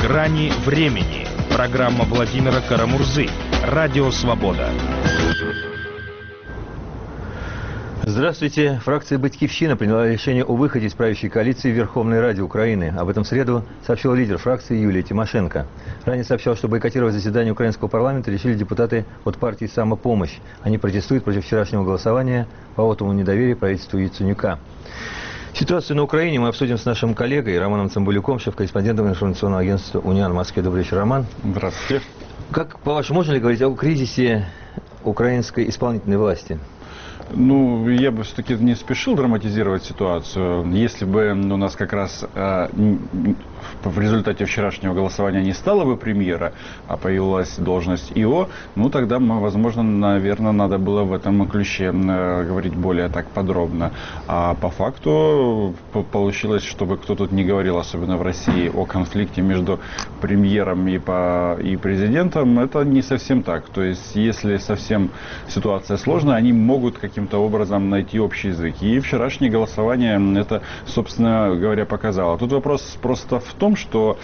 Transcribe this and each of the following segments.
Грани времени. Программа Владимира Карамурзы. Радио Свобода. Здравствуйте. Фракция «Батькивщина» приняла решение о выходе из правящей коалиции в Верховной Раде Украины. Об этом в среду сообщил лидер фракции Юлия Тимошенко. Ранее сообщал, что бойкотировать заседание украинского парламента решили депутаты от партии «Самопомощь». Они протестуют против вчерашнего голосования по вотуму недоверия правительству Яценюка. Ситуацию на Украине мы обсудим с нашим коллегой Романом Цымбалюком, шеф-корреспондентом информационного агентства «Униан» в Москве. Добрый вечер, Роман. Здравствуйте. Как, по-вашему, можно ли говорить о кризисе украинской исполнительной власти? Ну, я бы все-таки не спешил драматизировать ситуацию. Если бы у нас как раз в результате вчерашнего голосования не стало бы премьера, а появилась должность ИО, ну, тогда, возможно, наверное, надо было в этом ключе говорить более так подробно. А по факту получилось, чтобы кто тут не говорил, особенно в России, о конфликте между премьером и президентом, это не совсем так. То есть, если совсем ситуация сложная, они могут каким-то образом найти общий язык. И вчерашнее голосование это, собственно говоря, показало. Тут вопрос просто в том, что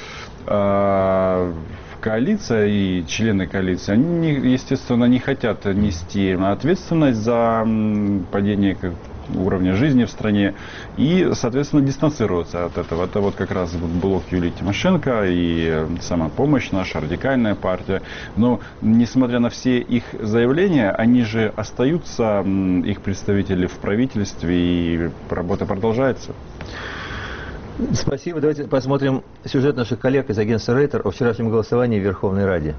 коалиция и члены коалиции, они, естественно, не хотят нести ответственность за падение уровня жизни в стране и, соответственно, дистанцироваться от этого. Это вот как раз блок Юлии Тимошенко и «Самопомощь», наша радикальная партия. Но, несмотря на все их заявления, они же остаются, их представители в правительстве, и работа продолжается. Спасибо. Давайте посмотрим сюжет наших коллег из агентства Рейтер о вчерашнем голосовании в Верховной Раде.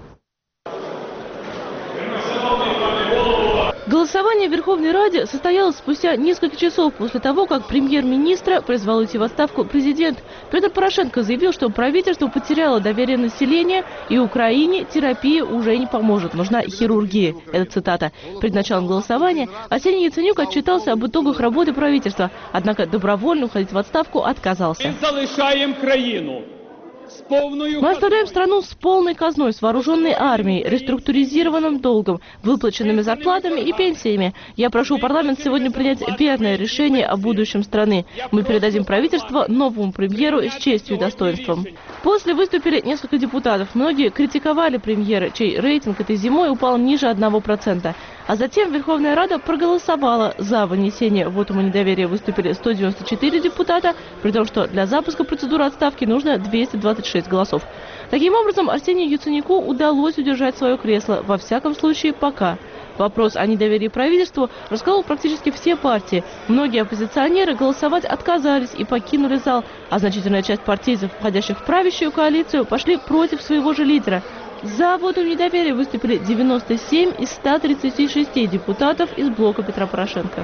Голосование в Верховной Раде состоялось спустя несколько часов после того, как премьер-министра призвал уйти в отставку президент. Петр Порошенко заявил, что правительство потеряло доверие населения, и Украине терапия уже не поможет, нужна хирургия. Это цитата. Перед началом голосования Арсений Яценюк отчитался об итогах работы правительства, однако добровольно уходить в отставку отказался. Мы залишаем країну. Мы оставляем страну с полной казной, с вооруженной армией, реструктуризированным долгом, выплаченными зарплатами и пенсиями. Я прошу парламент сегодня принять верное решение о будущем страны. Мы передадим правительство новому премьеру с честью и достоинством. После выступили несколько депутатов. Многие критиковали премьера, чей рейтинг этой зимой упал ниже 1%. А затем Верховная Рада проголосовала за вынесение вотума недоверия. Выступили 194 депутата, при том, что для запуска процедуры отставки нужно 226 голосов. Таким образом, Арсению Яценюку удалось удержать свое кресло, во всяком случае пока. Вопрос о недоверии правительству расколол практически все партии. Многие оппозиционеры голосовать отказались и покинули зал, а значительная часть партийцев, входящих в правящую коалицию, пошли против своего же лидера. За вотум недоверия выступили 97 из 136 депутатов из блока Петра Порошенко.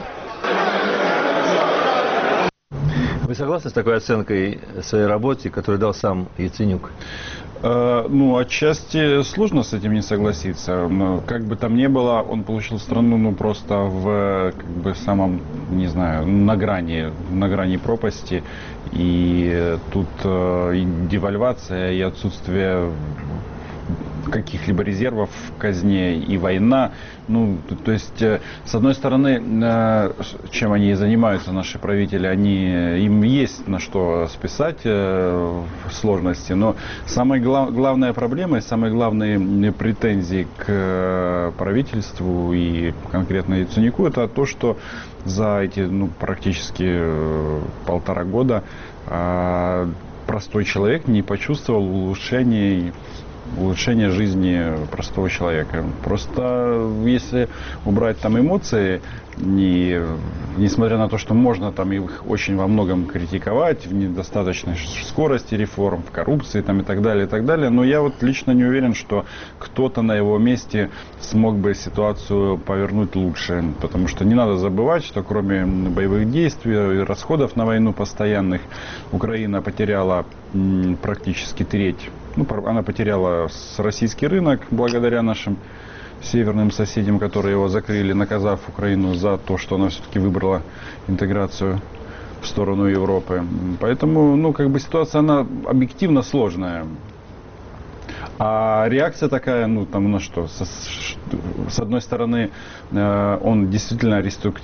Вы согласны с такой оценкой своей работы, которую дал сам Яценюк? Ну, отчасти сложно с этим не согласиться. Но, как бы там ни было, он получил страну, просто в, самом, не знаю, на грани пропасти. И тут и девальвация, и отсутствие каких-либо резервов в казне, и война. Ну, то есть, с одной стороны, чем они и занимаются, наши правители, им есть на что списать сложности, но самая главная проблема и самые главные претензии к правительству и конкретно Яценюку, это то, что за эти практически 1,5 года простой человек не почувствовал улучшение жизни простого человека. Просто если убрать там эмоции, несмотря на то, что можно там их очень во многом критиковать, в недостаточной скорости реформ, в коррупции там, и так далее, но я вот лично не уверен, что кто-то на его месте смог бы ситуацию повернуть лучше. Потому что не надо забывать, что кроме боевых действий и расходов на войну постоянных, Украина потеряла практически треть. Она потеряла российский рынок благодаря нашим северным соседям, которые его закрыли, наказав Украину за то, что она все-таки выбрала интеграцию в сторону Европы. Поэтому, ситуация, она объективно сложная. А реакция такая, ну, там, ну что, с одной стороны, он действительно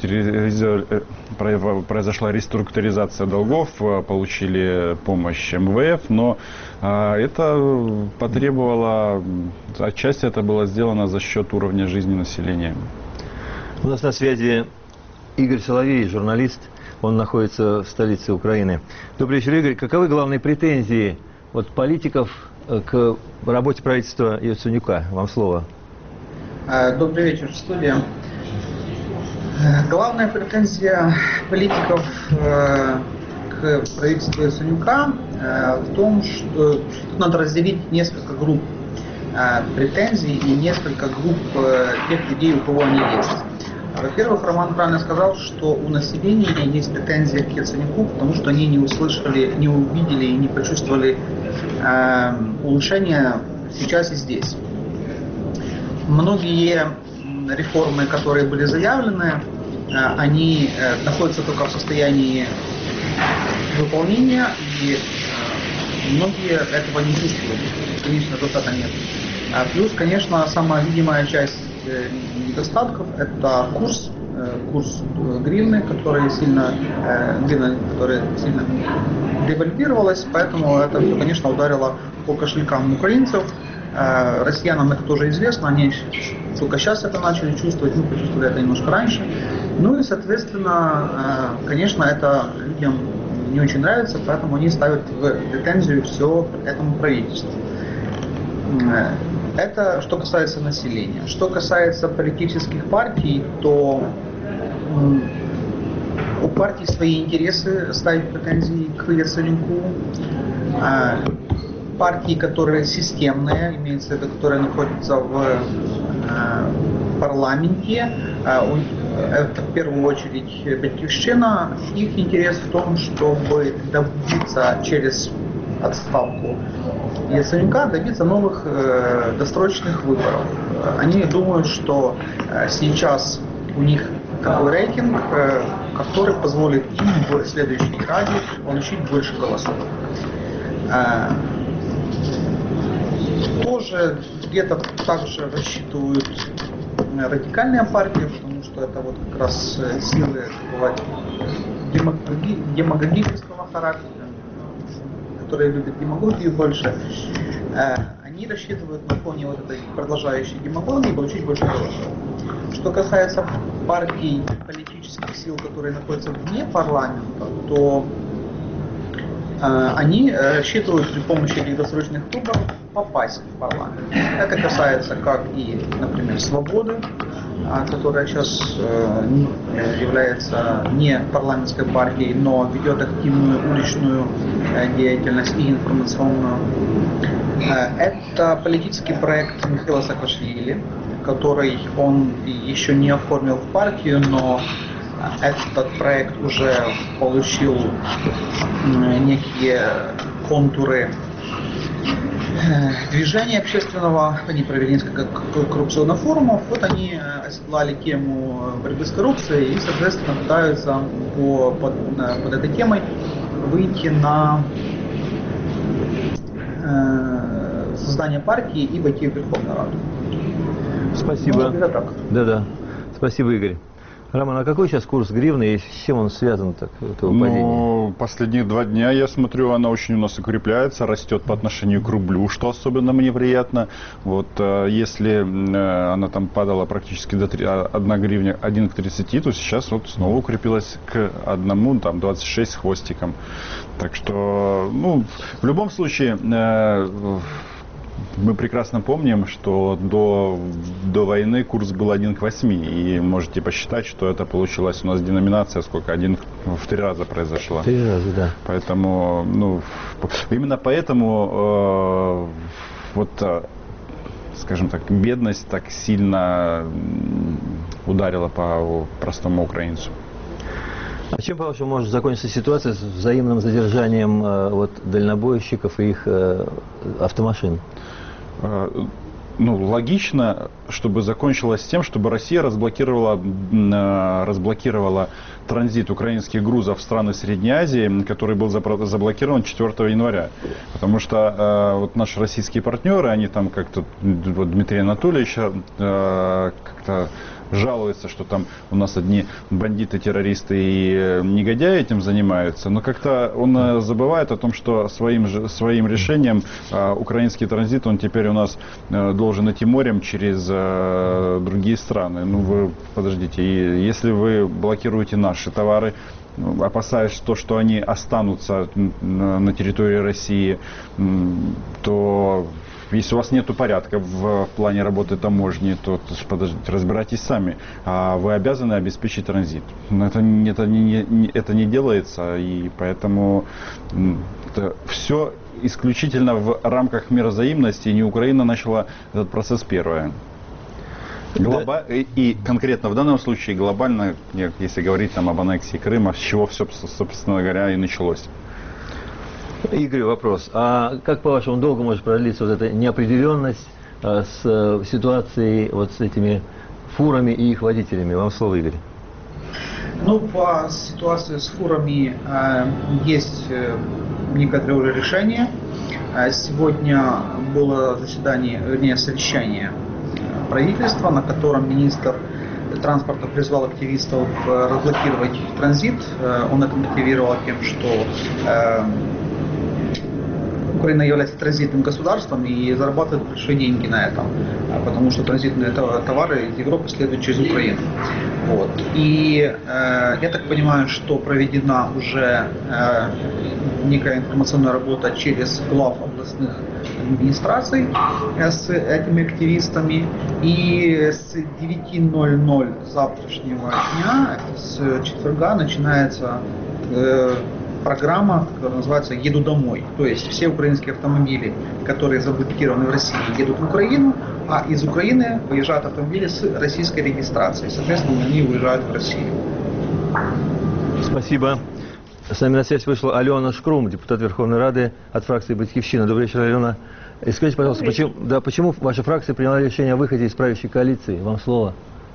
произошла реструктуризация долгов, получили помощь МВФ, но это потребовало, отчасти это было сделано за счет уровня жизни населения. У нас на связи Игорь Соловей, журналист, он находится в столице Украины. Добрый вечер, Игорь. Каковы главные претензии вот политиков к работе правительства Яценюка? Вам слово. Добрый вечер, студия. Главная претензия политиков к правительству Яценюка в том, что тут надо разделить несколько групп претензий и несколько групп тех людей, у кого они есть. Во-первых, Роман правильно сказал, что у населения есть претензия к Яценюку, потому что они не услышали, не увидели и не почувствовали улучшения сейчас и здесь. Многие реформы, которые были заявлены, они находятся только в состоянии выполнения, и многие этого не чувствуют. Конечно, результата нет. Плюс, конечно, самая видимая часть недостатков – это курс гривны, которая сильно девальвировалась, поэтому это, конечно, ударило по кошелькам украинцев. Россиянам это тоже известно, они только сейчас это начали чувствовать, мы почувствовали это немножко раньше. Ну и, соответственно, конечно, это людям не очень нравится, поэтому они ставят в претензию все этому правительству. Это что касается населения. Что касается политических партий, то у партий свои интересы ставить претензии к Яценюку. Партии, которые системные, имеется в виду, которые находятся в парламенте, это в первую очередь Батьківщина, их интерес в том, чтобы добиться через отставку Яценюка, добиться новых досрочных выборов. Они думают, что сейчас у них такой рейтинг, который позволит им в следующей декаде получить больше голосов. Тоже где-то также рассчитывают радикальные партии, потому что это вот как раз силы бывают демагогического характера, которые любят демагогию больше. Они рассчитывают на фоне вот этой продолжающей демагогии получить больше голосов. Что касается партий, политических сил, которые находятся вне парламента, то они рассчитывают при помощи этих досрочных выборов попасть в парламент. Это касается как и, например, «Свободы», которая сейчас является не парламентской партией, но ведет активную уличную деятельность и информационную. Это политический проект Михаила Саакашвили, который он еще не оформил в партию, но этот проект уже получил некие контуры движения общественного. Они провели несколько коррупционных форумов. Вот они оседлали тему борьбы с коррупцией и, соответственно, пытаются под этой темой выйти на создание партии и войти в Верховную Раду. Спасибо. Да. Спасибо, Игорь. Роман, а какой сейчас курс гривны и с чем он связан, так, это падение? Ну, последние 2 дня, я смотрю, она очень у нас укрепляется, растет по отношению к рублю, что особенно мне приятно. Вот, если она там падала практически до 1 гривня, 1 к 30, то сейчас вот снова укрепилась к 1, там, 26 с хвостиком. Так что, ну, в любом случае, мы прекрасно помним, что до войны курс был 1 к 8, и можете посчитать, что это получилась у нас деноминация, сколько, 1 в 3 раза произошла. 3 раза, да. Поэтому, ну, именно поэтому, скажем так, бедность так сильно ударила по простому украинцу. А чем, по-вашему, может закончиться ситуация с взаимным задержанием дальнобойщиков и их автомашин? Ну, логично, чтобы закончилось тем, чтобы Россия разблокировала транзит украинских грузов в страны Средней Азии, который был заблокирован 4 января. Потому что вот наши российские партнеры, они там как-то, вот Дмитрий Анатольевич как-то жалуется, что там у нас одни бандиты, террористы и негодяи этим занимаются, но как-то он забывает о том, что своим решением украинский транзит, он теперь у нас должен идти морем через другие страны. Ну вы подождите, и если вы блокируете наши товары, опасаясь то, что они останутся на территории России, то если у вас нет порядка в плане работы таможни, то подождите, разбирайтесь сами. А вы обязаны обеспечить транзит. Но это не делается, и поэтому это все исключительно в рамках мирозаимности. Не Украина начала этот процесс первая. И конкретно в данном случае глобально, если говорить там об аннексии Крыма, с чего все, собственно говоря, и началось. Игорь, вопрос. А как, по-вашему, долго может продлиться вот эта неопределенность с ситуацией вот с этими фурами и их водителями? Вам слово, Игорь. Ну, по ситуации с фурами есть некоторые уже решения. Сегодня было заседание, вернее, совещание правительства, на котором министр транспорта призвал активистов разблокировать транзит. Он это мотивировал тем, что Украина является транзитным государством и зарабатывает большие деньги на этом, потому что транзитные товары из Европы следуют через Украину. Вот. И я так понимаю, что проведена уже некая информационная работа через глав областных администраций с этими активистами. И с 9:00 завтрашнего дня, с четверга, начинается программа, которая называется «Еду домой». То есть все украинские автомобили, которые заблокированы в России, едут в Украину, а из Украины выезжают автомобили с российской регистрацией. Соответственно, они уезжают в Россию. Спасибо. С нами на связь вышла Алена Шкрум, депутат Верховной Рады от фракции «Батькивщина». Добрый вечер, Алена. И скажите, пожалуйста, почему ваша фракция приняла решение о выходе из правящей коалиции? Вам слово.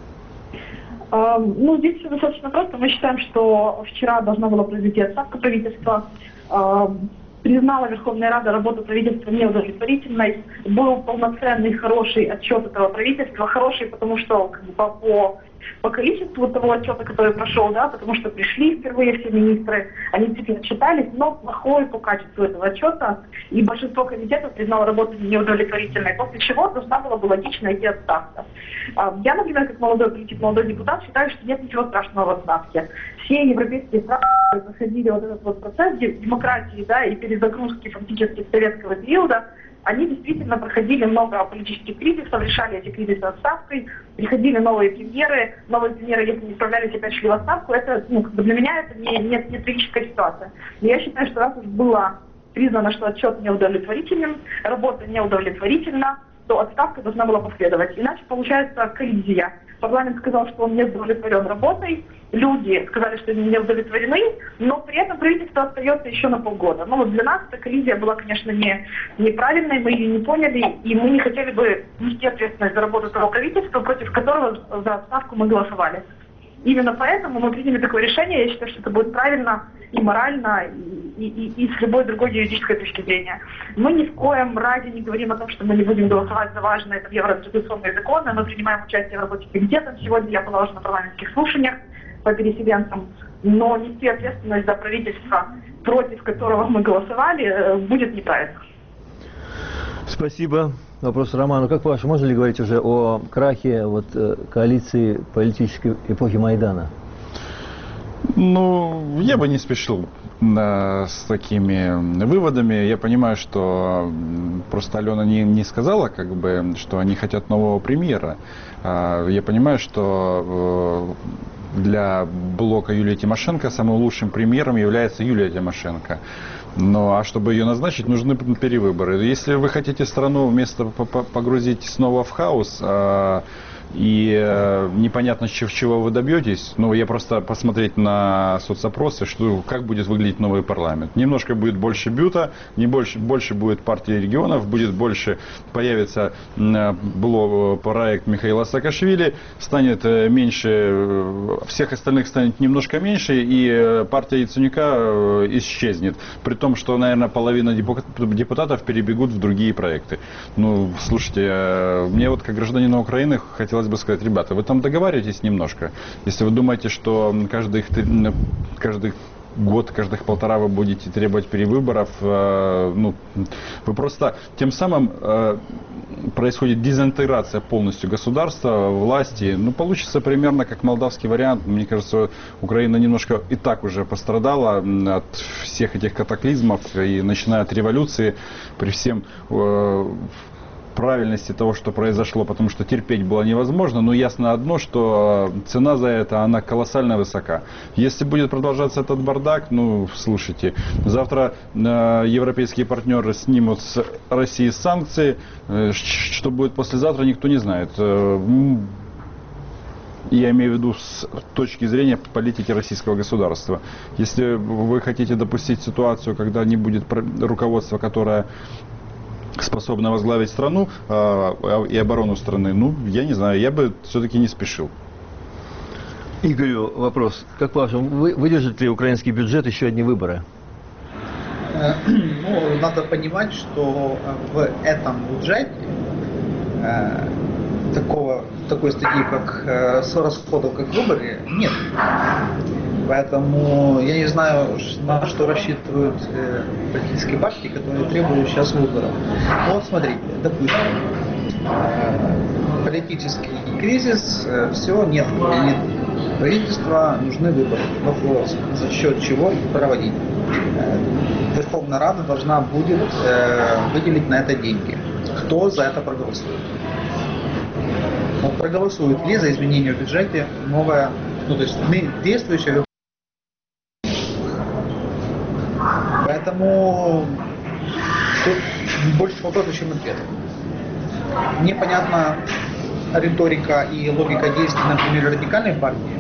Ну, здесь все достаточно просто. Мы считаем, что вчера должна была произойти отставка правительства. Признала Верховная Рада работу правительства неудовлетворительной. Был полноценный, хороший отчет этого правительства. Хороший, потому что как бы, по количеству того отчета, который прошел, да, потому что пришли впервые все министры, они действительно отчитались, но плохой по качеству этого отчета, и большинство комитетов признало работу неудовлетворительной, после чего должна была бы логично идти отставка. Я, например, как молодой депутат, считаю, что нет ничего страшного в отставке. Все европейские страны проходили вот этот вот процесс демократии, да, и перезагрузки фактически советского периода. Они действительно проходили много политических кризисов, решали эти кризисы отставкой, приходили новые премьеры, если не справлялись, опять шли в отставку. Это, для меня это не трагическая ситуация. Но я считаю, что раз уж было признано, что отчет неудовлетворителен, работа неудовлетворительна, то отставка должна была последовать. Иначе получается коллизия. Парламент сказал, что он не удовлетворен работой, люди сказали, что они не удовлетворены, но при этом правительство остается еще на полгода. Но вот для нас эта коллизия была, конечно, неправильной, мы ее не поняли, и мы не хотели бы нести ответственность за работу того правительства, против которого за отставку мы голосовали. Именно поэтому мы приняли такое решение. Я считаю, что это будет правильно и морально, и с любой другой юридической точки зрения. Мы ни в коем разе не говорим о том, что мы не будем голосовать за важные евроинтеграционные законы. Мы принимаем участие в работе комитета. Сегодня я была уже на парламентских слушаниях по переселенцам. Но нести ответственность за правительство, против которого мы голосовали, будет неправильно. Спасибо. Вопрос Роману. Как по-вашему, можно ли говорить уже о крахе коалиции политической эпохи Майдана? Ну, я бы не спешил с такими выводами. Я понимаю, что просто Алена не сказала, что они хотят нового премьера. Я понимаю, что для блока Юлии Тимошенко самым лучшим премьером является Юлия Тимошенко. Ну, а чтобы ее назначить, нужны перевыборы. Если вы хотите страну вместо погрузить снова в хаос, и непонятно, чего вы добьетесь. Ну, я просто посмотреть на соцопросы, что, как будет выглядеть новый парламент. Немножко будет больше бюта, больше будет партии регионов, будет больше, появится проект Михаила Саакашвили, станет меньше, всех остальных станет немножко меньше, и партия Яценюка исчезнет. При том, что, наверное, половина депутатов перебегут в другие проекты. Ну, слушайте, мне вот как гражданину Украины хотелось бы сказать, ребята, вы там договариваетесь немножко. Если вы думаете, что каждый год, каждых полтора вы будете требовать перевыборов, ну, вы просто тем самым происходит дезинтеграция полностью государства, власти. Ну, получится примерно как молдавский вариант. Мне кажется, Украина немножко и так уже пострадала от всех этих катаклизмов, и начиная от революции, при всем правильности того, что произошло, потому что терпеть было невозможно, но ясно одно, что цена за это, она колоссально высока. Если будет продолжаться этот бардак, ну, слушайте, завтра европейские партнеры снимут с России санкции, что будет послезавтра, никто не знает. Я имею в виду с точки зрения политики российского государства. Если вы хотите допустить ситуацию, когда не будет руководства, которое способна возглавить страну и оборону страны, ну, я не знаю, я бы все-таки не спешил. Игорю вопрос. Как по-вашему, выдержит ли украинский бюджет еще одни выборы? Ну, надо понимать, что в этом бюджете такой статьи, как расходов, как выборы, нет. Поэтому я не знаю, на что рассчитывают политические партии, которые требуют сейчас выборов. Вот смотрите, допустим, политический кризис, все, нет правительства, нужны выборы. Вопрос, за счет чего их проводить. Верховная Рада должна будет выделить на это деньги. Кто за это проголосует? Вот проголосует ли за изменение в бюджете новая, ну то есть действующая. Поэтому тут больше вопросов, чем ответов. Непонятна риторика и логика действий, например, радикальной партии.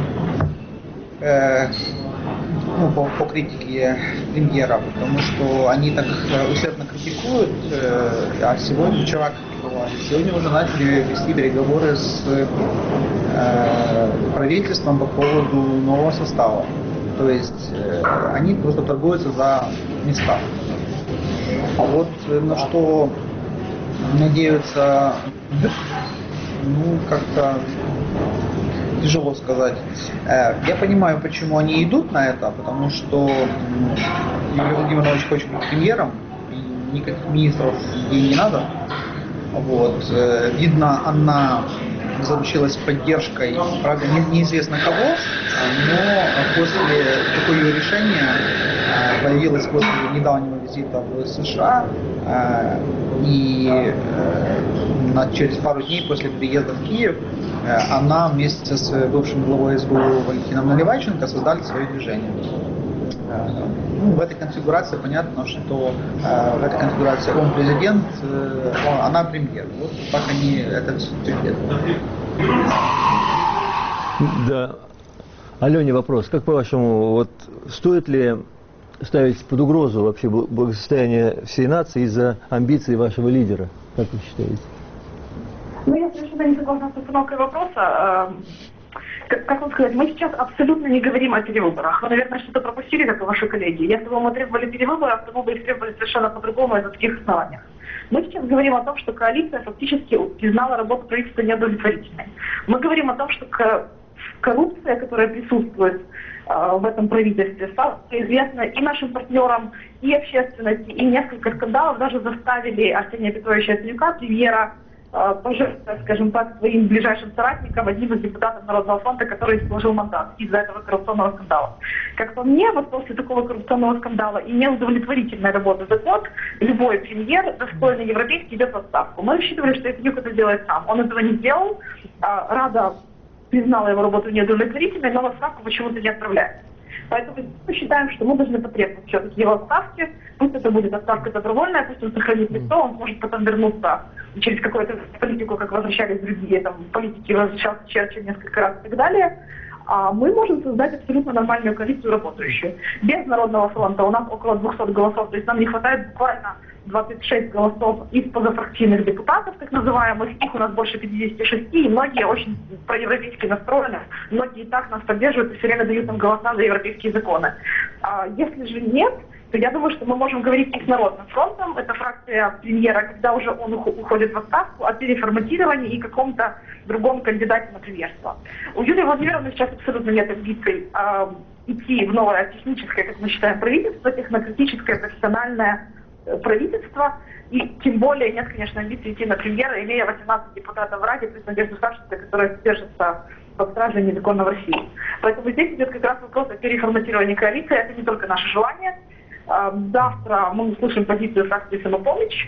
По критике премьера, потому что они так усердно критикуют, а вчера критиковали. Сегодня уже начали вести переговоры с правительством по поводу нового состава. То есть они просто торгуются за места. А вот на что надеются, ну, как-то тяжело сказать. Я понимаю, почему они идут на это, потому что Юрий Владимирович хочет быть премьером, и никаких министров ей не надо. Вот. Видно, она заручилась поддержкой, правда, неизвестно кого, но после такого ее решения появилась после недавнего визита в США, и через пару дней после приезда в Киев она вместе с бывшим главой СБУ Валентином Наливайченко создали свое движение. В этой конфигурации понятно, что в этой конфигурации он президент, она премьер. Вот так они это все делают. Да. Алене вопрос. Как по-вашему, вот стоит ли ставить под угрозу вообще благосостояние всей нации из-за амбиций вашего лидера? Как вы считаете? Ну, я совершенно не согласна с установкой вопроса. Как вам сказать, мы сейчас абсолютно не говорим о перевыборах. Вы, наверное, что-то пропустили, как и ваши коллеги. Если бы мы требовали перевыборов, то мы бы их требовали совершенно по-другому и на таких основаниях. Мы сейчас говорим о том, что коалиция фактически признала работу правительства неудовлетворительной. Мы говорим о том, что коррупция, которая присутствует в этом правительстве, стала известна и нашим партнерам, и общественности, и несколько скандалов даже заставили Арсения Петровича Яценюка, премьера, пожертвовать, скажем так, своим ближайшим соратникам, одним из депутатов Народного фронта, который сложил мандат из-за этого коррупционного скандала. Как по мне, вот после такого коррупционного скандала и неудовлетворительной работы за год, любой премьер, достойный европейский, идет в отставку. Мы рассчитывали, что Яценюк это делает сам. Он этого не сделал. Рада признала его работу неудовлетворительной, но в отставку почему-то не отправляет. Поэтому мы считаем, что мы должны потребовать все-таки его отставки. Пусть это будет отставка добровольная, пусть он сохранит лицо, он может потом вернуться через какую-то политику, как возвращались другие там, политики, возвращался Черчилль несколько раз и так далее. А мы можем создать абсолютно нормальную коалицию работающую. Без Народного фронта у нас около 200 голосов, то есть нам не хватает буквально 26 голосов из позафракционных депутатов, так называемых, их у нас больше 56, и многие очень проевропейски настроены, многие и так нас поддерживают и все время дают нам голоса за европейские законы. А если же нет, то я думаю, что мы можем говорить и с Народным фронтом, это фракция премьера, когда уже он уходит в отставку, о переформатировании и каком-то другом кандидате на премьерство. У Юлии Владимировны сейчас абсолютно нет амбиций идти в новое техническое, как мы считаем, правительство, технократическое, профессиональное правительство, и тем более нет, конечно, амбиций идти на премьера, имея 18 депутатов в Раде, плюс Надежду Савченко, которая держится под стражей незаконно в России. Поэтому здесь идет как раз вопрос о переформатировании коалиции, это не только наше желание. Завтра мы услышим позицию фракции «Самопомощь».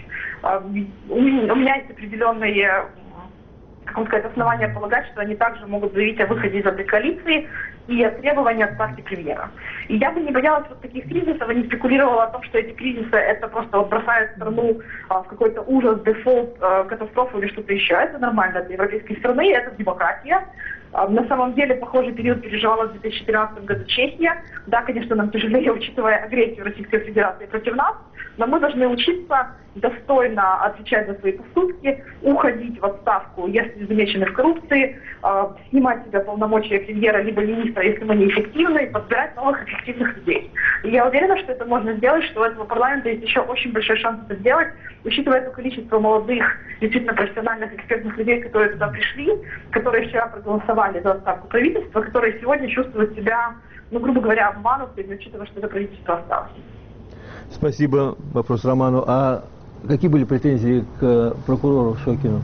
У меня есть определенные, как вам сказать, основания полагать, что они также могут заявить о выходе из этой коалиции и о требовании отставки премьера. И я бы не боялась вот таких кризисов, и не спекулировала о том, что эти кризисы это просто вот бросает страну в какой-то ужас, дефолт, катастрофу или что-то еще. Это нормально для европейской страны, это демократия. На самом деле похожий период переживала в 2013 году Чехия. Да, конечно, нам тяжелее, учитывая агрессию Российской Федерации против нас, но мы должны учиться достойно отвечать за свои поступки, уходить в отставку, если замечены в коррупции, снимать с себя полномочия премьера либо министра, если мы неэффективны, и подбирать новых эффективных людей. И я уверена, что это можно сделать, что у этого парламента есть еще очень большой шанс это сделать, учитывая то количество молодых, действительно профессиональных, экспертных людей, которые туда пришли, которые вчера проголосовали за отставку правительства, которые сегодня чувствуют себя, ну, грубо говоря, обманутыми, учитывая, что это правительство осталось. Спасибо. Вопрос Роману. А какие были претензии к прокурору Шокину?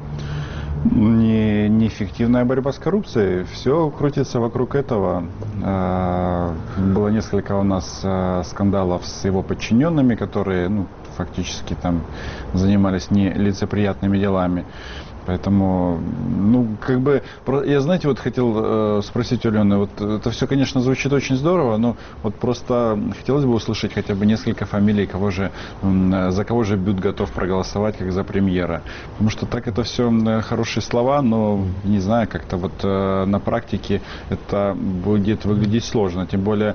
Неэффективная борьба с коррупцией. Все крутится вокруг этого. Было несколько у нас скандалов с его подчиненными, которые фактически там занимались нелицеприятными делами. Поэтому, я, знаете, вот хотел спросить у Алены, вот это все, конечно, звучит очень здорово, но вот просто хотелось бы услышать хотя бы несколько фамилий, за кого же Бют готов проголосовать, как за премьера. Потому что так это все хорошие слова, но, не знаю, как-то вот на практике это будет выглядеть сложно, тем более...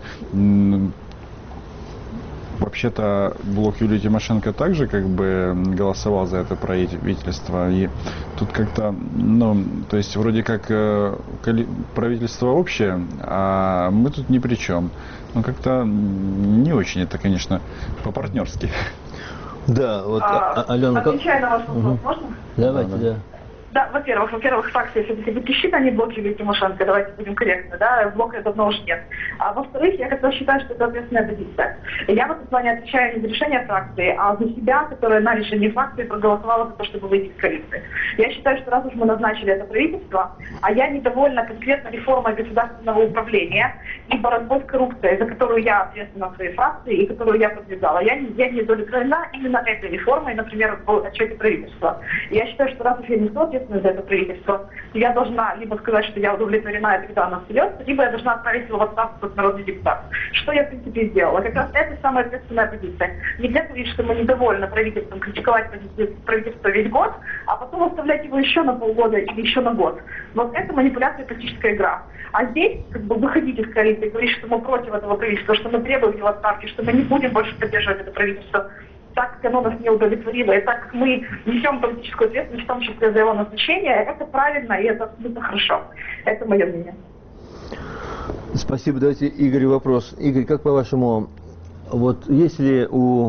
Вообще-то блок Юлии Тимошенко также голосовал за это правительство. И тут как-то, то есть вроде как правительство общее, а мы тут ни при чем. Как-то не очень это, конечно, по-партнерски. Да, вот, Алена... Отвечая на ваш вопрос, можно? Давайте, да. Да, во-первых, фракция все-таки Батькивщина, а не блок Юлии Тимошенко, давайте будем корректны, да, блока давно уже нет. А во-вторых, я как-то считаю, что это ответственная позиция. Я в этом плане отвечаю не за решение фракции, а за себя, которая на решение фракции проголосовала за то, чтобы выйти из коалиции. Я считаю, что раз уж мы назначили это правительство, а я недовольна конкретно реформой государственного управления и борьбой с коррупцией, за которую я ответственна в своей фракции и которую я продвигала. Я не удовлетворена именно этой реформой, например, в отчете правительства. И я считаю, что раз уж я несу ответственность за это правительство, я должна либо сказать, что я удовлетворена, и тогда она встается, либо я должна отправить его в отставку как народный депутат. Что я, в принципе, и сделала. Как раз это самая ответственная позиция. Нельзя говорить, что мы недовольны правительством, критиковать правительство весь год, а потом оставлять его еще на полгода или еще на год. Вот это манипуляция и политическая игра. А здесь выходить из коалиции и говорить, что мы против этого правительства, что мы требуем его отставки, что мы не будем больше поддерживать это правительство, так как оно нас не удовлетворило, и так как мы несем политическую ответственность, в том числе за его назначение, это правильно и это абсолютно хорошо. Это мое мнение. Спасибо. Давайте Игорю вопрос. Игорь, как по-вашему, вот есть ли у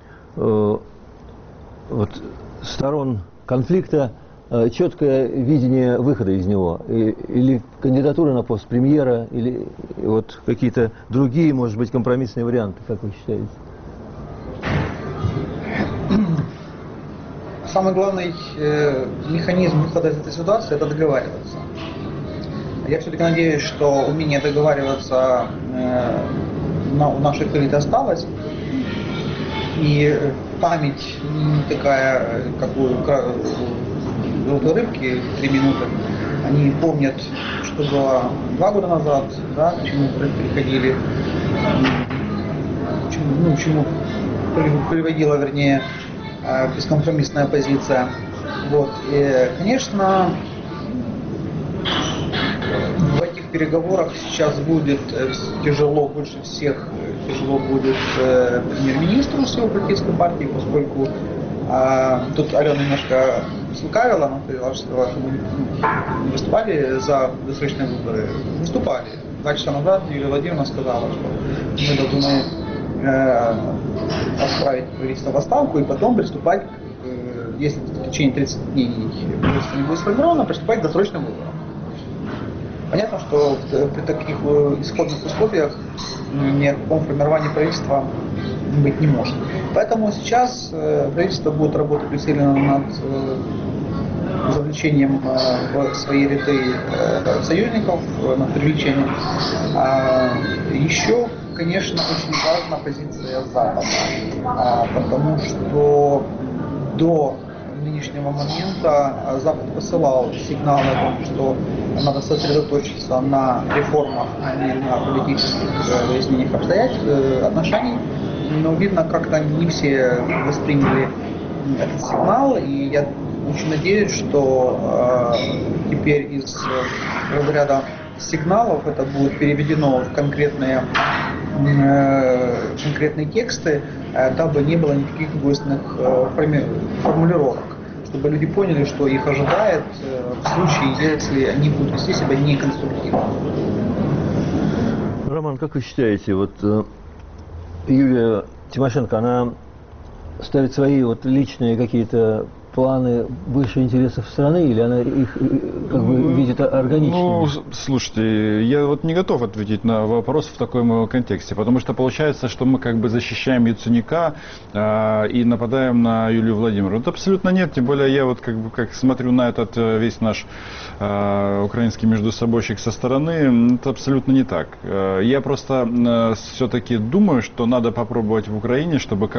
сторон конфликта четкое видение выхода из него? Или кандидатура на пост премьера, или вот какие-то другие, может быть, компромиссные варианты, как вы считаете? Самый главный механизм выхода из этой ситуации – это договариваться. Я все-таки надеюсь, что умение договариваться у наших элит осталось. И память не такая, как у золотой рыбки, 3 минуты, Они помнят, что было 2 года назад, да, к чему приходили, к чему приводила, вернее, бескомпромиссная позиция. Вот. И, конечно, в этих переговорах сейчас будет тяжело, больше всех тяжело будет премьер-министру с его политической партией, поскольку тут Алена немножко слукавила, она сказала, что мы не выступали за досрочные выборы. Выступали. 2 часа назад Юлия Владимировна сказала, что мы должны отправить правительство в отставку и потом приступать, если в течение 30 дней правительство не будет сформировано, приступать к досрочным выборам. Понятно, что при таких исходных условиях ни о каком формировании правительства быть не может. Поэтому сейчас правительство будет работать усиленно над завлечением в свои ряды союзников, над привлечением. Еще, конечно, очень важна позиция Запада, потому что до нынешнего момента Запад посылал сигналы о том, что надо сосредоточиться на реформах, а не на политических выяснениях обстоятельств, отношений. Но видно, как-то не все восприняли этот сигнал, и я очень надеюсь, что теперь из разряда сигналов это будет переведено в конкретные тексты, дабы не было никаких двойственных формулировок, чтобы люди поняли, что их ожидает в случае, если они будут вести себя неконструктивно. Роман, как вы считаете, вот Юлия Тимошенко, она ставит свои вот личные какие-то планы выше интересов страны, или она их как бы видит органично? Ну, слушайте, я вот не готов ответить на вопрос в таком контексте, потому что получается, что мы как бы защищаем Яценюка и нападаем на Юлию Владимировну. Это абсолютно нет, тем более я вот как смотрю на этот весь наш украинский междусобойщик со стороны, это абсолютно не так. Я просто все-таки думаю, что надо попробовать в Украине, чтобы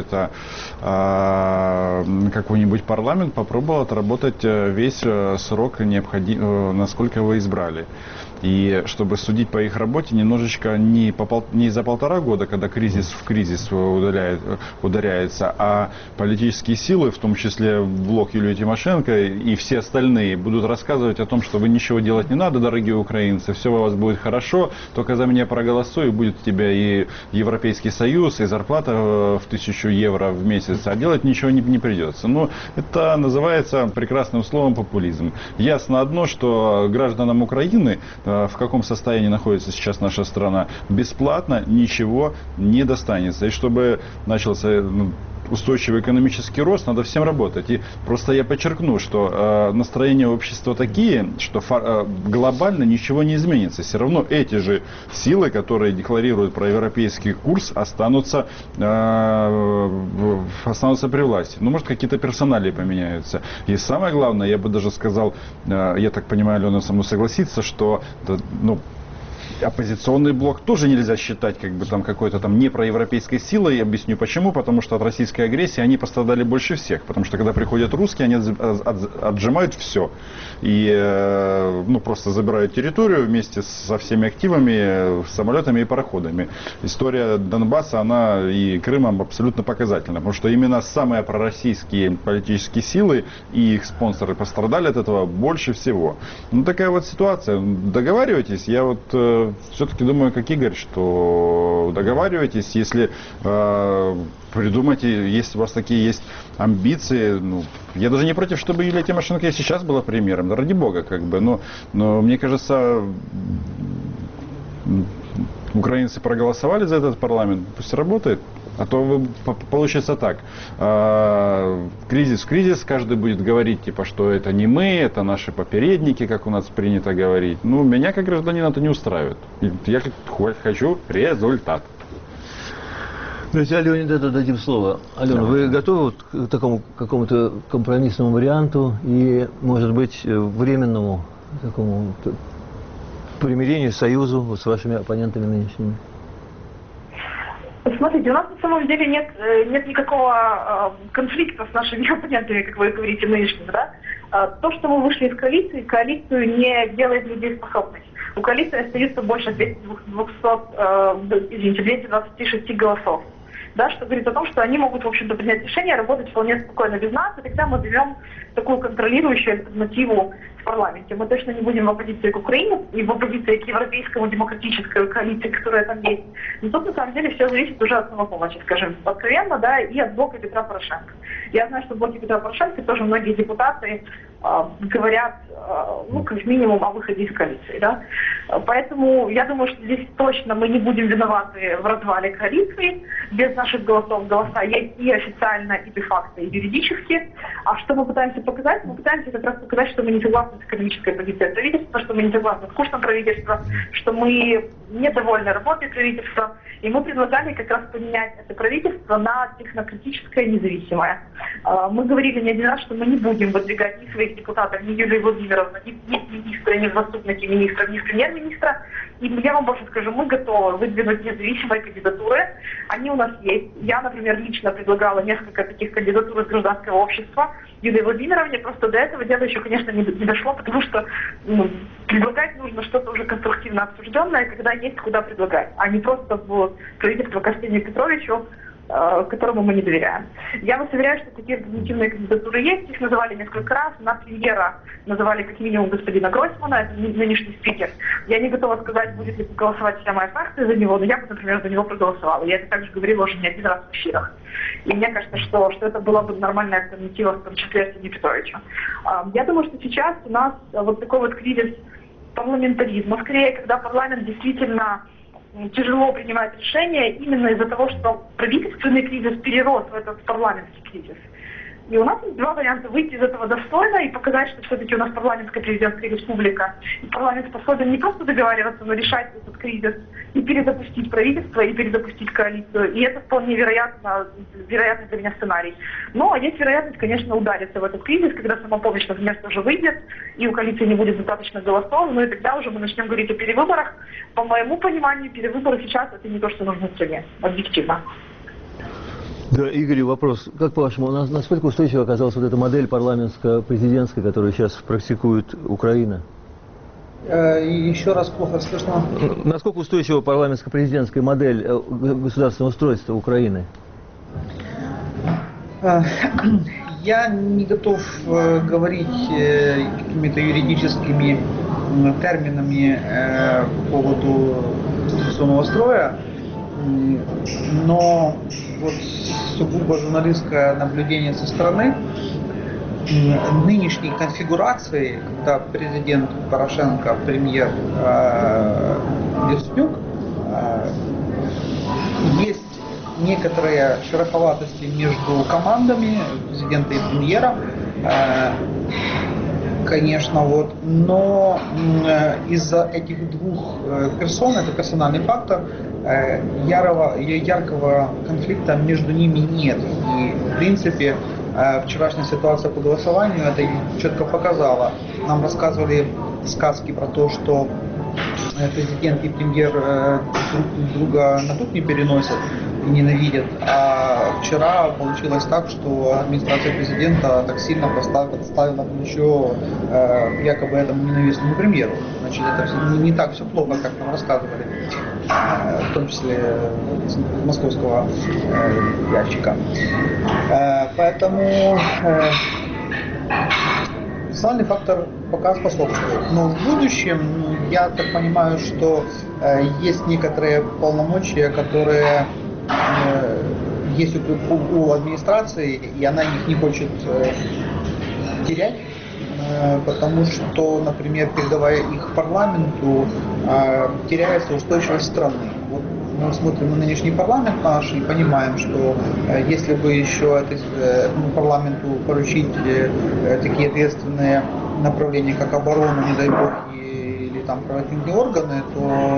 какой-нибудь парламент попробовал отработать весь срок, насколько вы избрали. И чтобы судить по их работе немножечко не за 1,5 года, когда кризис в кризис ударяется, а политические силы, в том числе блок Юлии Тимошенко и все остальные, будут рассказывать о том, что вы ничего делать не надо, дорогие украинцы, все у вас будет хорошо, только за меня проголосуй, и будет у тебя и Европейский Союз, и зарплата в 1000 евро в месяц, а делать ничего не придется. Ну, это называется прекрасным словом популизм. Ясно одно, что гражданам Украины, в каком состоянии находится сейчас наша страна, бесплатно ничего не достанется. И чтобы начался устойчивый экономический рост, надо всем работать. И просто я подчеркну, что настроения общества такие, что глобально ничего не изменится. Все равно эти же силы, которые декларируют про европейский курс, останутся при власти. Ну, может, какие-то персоналии поменяются. И самое главное, я бы даже сказал, я так понимаю, Алена со мной согласится, что оппозиционный блок тоже нельзя считать как бы там какой-то там непроевропейской силой. Я объясню почему. Потому что от российской агрессии они пострадали больше всех. Потому что когда приходят русские, они отжимают все. И просто забирают территорию вместе со всеми активами, самолетами и пароходами. История Донбасса, она и Крыма абсолютно показательна. Потому что именно самые пророссийские политические силы и их спонсоры пострадали от этого больше всего. Ну, такая вот ситуация. Договаривайтесь. Я вот все-таки думаю, как Игорь, что договаривайтесь, если придумайте, если у вас такие есть амбиции. Я даже не против, чтобы Юлия Тимошенко и сейчас была премьером, да ради бога, как бы, но мне кажется, украинцы проголосовали за этот парламент, пусть работает. А то получится так. Кризис, каждый будет говорить, типа, что это не мы, это наши попередники, как у нас принято говорить. Меня как гражданина это не устраивает. Я хочу результат. Давайте Алене дадим слово. Алена, вы готовы вот к такому какому-то компромиссному варианту и, может быть, временному такому примирению, союзу вот с вашими оппонентами нынешними? Смотрите, у нас на самом деле нет никакого конфликта с нашими оппонентами, как вы говорите, нынешними, да? То, что мы вышли из коалицию не делает людей способными. У коалиции остается больше 226 голосов. Да, что говорит о том, что они могут, в общем-то, принять решение работать вполне спокойно без нас, и тогда мы берем такую контролирующую альтернативу в парламенте. Мы точно не будем в оппозиции к Украине и в оппозиции к европейскому демократической коалиции, которая там есть. Но тут, на самом деле, все зависит уже от самопомощи, скажем, откровенно, да, и от блока Петра Порошенко. Я знаю, что в блоке Петра Порошенко тоже многие депутаты говорят, ну, как минимум, о выходе из коалиции, да. Поэтому я думаю, что здесь точно мы не будем виноваты в развале коалиции. Без наших голосов голоса есть и официально, и де-факто, и юридически. А что мы пытаемся показать? Мы пытаемся как раз показать, что мы не согласны с экономической позицией правительства, что мы не согласны с курсом правительства, что мы недовольны работой правительства. И мы предлагали как раз поменять это правительство на технократическое, независимое. Мы говорили не один раз, что мы не будем выдвигать ни своих депутатов, ни Юлию Владимировну, ни министра, ни заступники министров, ни премьер-министра. И я вам больше скажу, мы готовы выдвинуть независимые кандидатуры. Они у нас есть. Я, например, лично предлагала несколько таких кандидатур из гражданского общества Юлии Владимировне. Просто до этого дела еще, конечно, не дошло, потому что предлагать нужно что-то уже конструктивно обсужденное, когда есть куда предлагать, а не просто в правительство к Арсению Петровичу, которому мы не доверяем. Я вас уверяю, что такие альтернативные кандидатуры есть. Их называли несколько раз. На премьера называли как минимум господина Гройсмана, это нынешний спикер. Я не готова сказать, будет ли голосовать вся моя фракция за него, но я бы, например, за него проголосовала. Я это также говорила уже не один раз в эфирах. И мне кажется, что это была бы нормальная альтернатива, в том числе Арсению Петровичу. Я думаю, что сейчас у нас вот такой вот кризис парламентаризма, скорее, когда парламент действительно тяжело принимать решения именно из-за того, что правительственный кризис перерос в этот парламентский кризис. И у нас есть два варианта: выйти из этого достойно и показать, что все-таки у нас парламентская президентская республика. И парламент способен не просто договариваться, но решать этот кризис и перезапустить правительство, и перезапустить коалицию. И это вполне вероятный для меня сценарий. Но есть вероятность, конечно, удариться в этот кризис, когда самопомощь например тоже выйдет, и у коалиции не будет достаточно голосов, ну и тогда уже мы начнем говорить о перевыборах. По моему пониманию, перевыборы сейчас это не то, что нужно стране, объективно. Да, Игорь, вопрос. Как по-вашему, насколько устойчива оказалась вот эта модель парламентско-президентская, которую сейчас практикует Украина? Еще раз плохо слышно. Насколько устойчива парламентско-президентская модель государственного устройства Украины? Я не готов говорить какими-то юридическими терминами по поводу конституционного строя, но вот сугубо журналистское наблюдение со стороны нынешней конфигурации, когда президент Порошенко, премьер Берстюк, есть некоторые шероховатости между командами президента и премьера, конечно, вот, но из-за этих двух персон, это персональный фактор, яркого конфликта между ними нет. И, в принципе, вчерашняя ситуация по голосованию это четко показала. Нам рассказывали сказки про то, что президент и премьер друг друга на тут не переносят и ненавидят. А вчера получилось так, что администрация президента так сильно подставила на плечо якобы этому ненавистному премьеру. Значит, это не так все плохо, как нам рассказывали, в том числе из московского ящика. Поэтому социальный фактор пока способствует. Но в будущем, я так понимаю, что есть некоторые полномочия, которые есть у администрации, и она их не хочет терять, потому что, например, передавая их парламенту, теряется устойчивость страны. Вот мы смотрим на нынешний парламент наш и понимаем, что если бы еще парламенту поручить такие ответственные направления, как оборону, не дай бог, или там правоохранительные органы, то